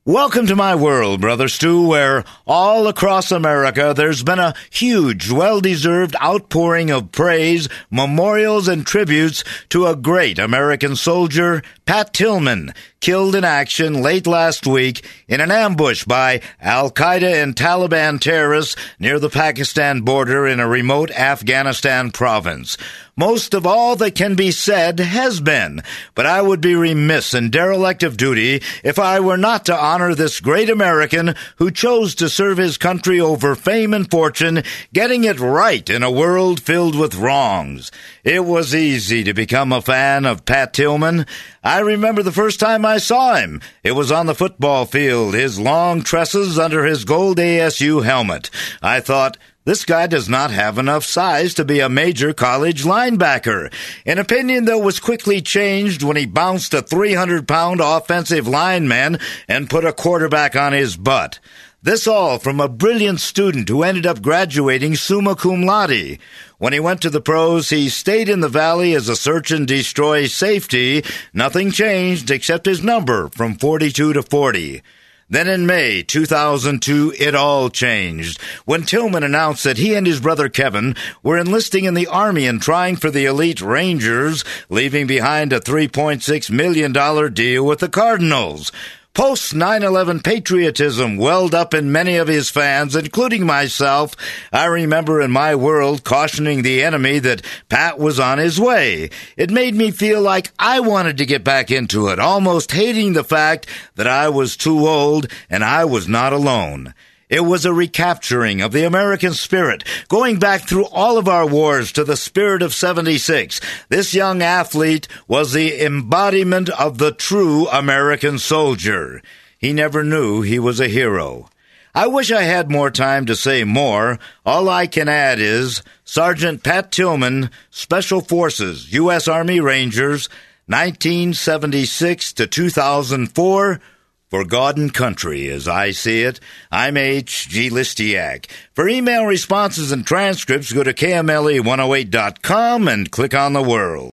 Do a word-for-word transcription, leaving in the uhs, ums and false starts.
Welcome to my world, Brother Stu, where all across America there's been a huge, well-deserved outpouring of praise, memorials, and tributes to a great American soldier, Pat Tillman, killed in action late last week in an ambush by Al-Qaeda and Taliban terrorists near the Pakistan border in a remote Afghanistan province. Most of all that can be said has been, but I would be remiss and derelict of duty if I were not to honor this great American who chose to serve his country over fame and fortune, getting it right in a world filled with wrongs. It was easy to become a fan of Pat Tillman. I remember the first time I saw him. It was on the football field, his long tresses under his gold A S U helmet. I thought, this guy does not have enough size to be a major college linebacker, an opinion that was quickly changed when he bounced a three hundred pound offensive lineman and put a quarterback on his butt. This all from a brilliant student who ended up graduating summa cum laude. When he went to the pros, he stayed in the Valley as a search and destroy safety. Nothing changed except his number from forty-two to forty. Then in May two thousand two, it all changed when Tillman announced that he and his brother Kevin were enlisting in the Army and trying for the elite Rangers, leaving behind a three point six million dollars deal with the Cardinals. Post nine eleven patriotism welled up in many of his fans, including myself. I remember in my world cautioning the enemy that Pat was on his way. It made me feel like I wanted to get back into it, almost hating the fact that I was too old and I was not alone. It was a recapturing of the American spirit, going back through all of our wars to the spirit of seventy-six. This young athlete was the embodiment of the true American soldier. He never knew he was a hero. I wish I had more time to say more. All I can add is Sergeant Pat Tillman, Special Forces, U S Army Rangers, nineteen seventy-six to two thousand four, for God and country, as I see it. I'm H G. Listiak. For email responses and transcripts, go to K M L E one oh eight dot com and click on the world.